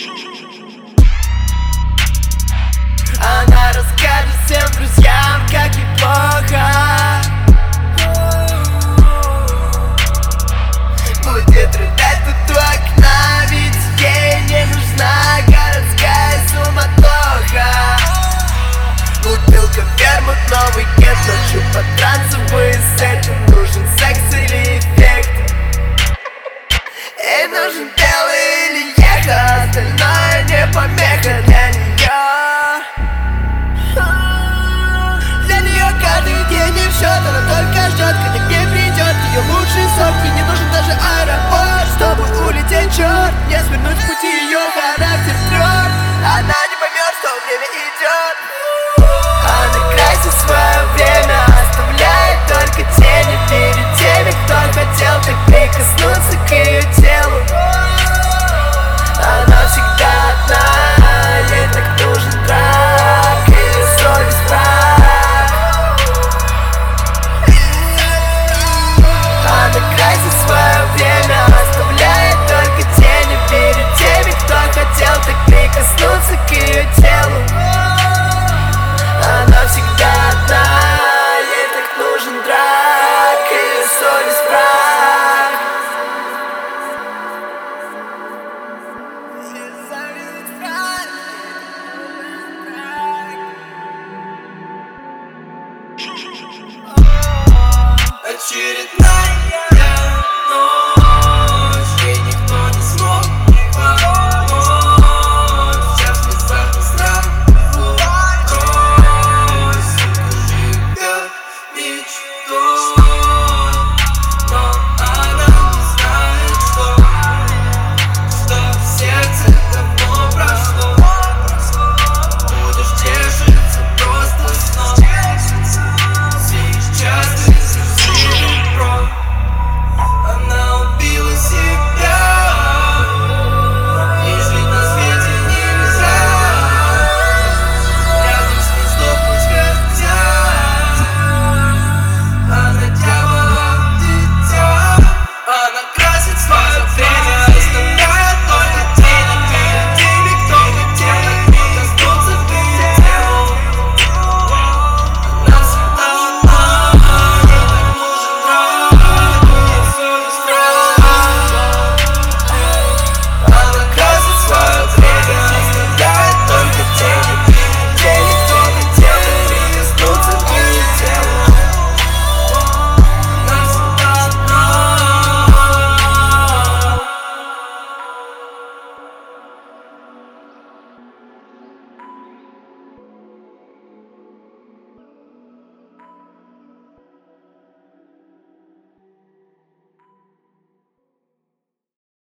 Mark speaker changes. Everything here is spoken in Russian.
Speaker 1: Она расскажет всем друзьям, как ей плохо. Будет рыдать тут у окна, ведь ей не нужна городская суматоха. Бутылка, вермут, новый кет, ночью по трансу высет. Нужен секс или эффект? Ей нужен белый или ехать, остальное не помеха для нее. Для нее каждый день не в счет, она только ждет, когда к ней придет ее лучший сок. Ей не нужен даже аэропорт, чтобы улететь, черт, не свернуть в пути ее.